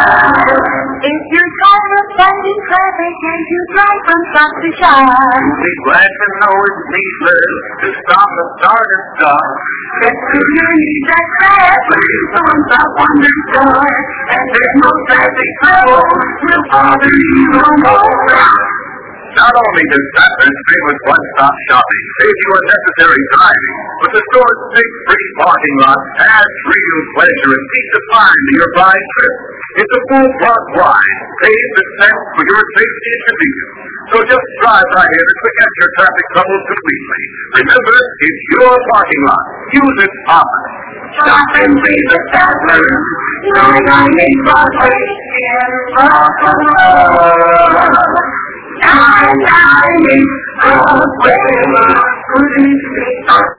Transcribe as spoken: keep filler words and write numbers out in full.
If you're tired of fighting traffic and you drive from stop to shop, you'll be glad to know it's needless to stop and start and stop. Get to your knees at traffic on the Wonder Store, and there's no traffic trouble will bother you no more. Not only does Statler's famous one-stop shopping save you unnecessary driving, but the store's big free parking lot adds real pleasure and peace of mind to your fine trip. It's a full block wide, paved and fenced for your safety and convenience. So just drive right in and forget your traffic troubles completely. Remember, it's your parking lot. Use it often. Stop and breathe the Statler, nine ninety Broadway in Buffalo. nine ninety Broadway.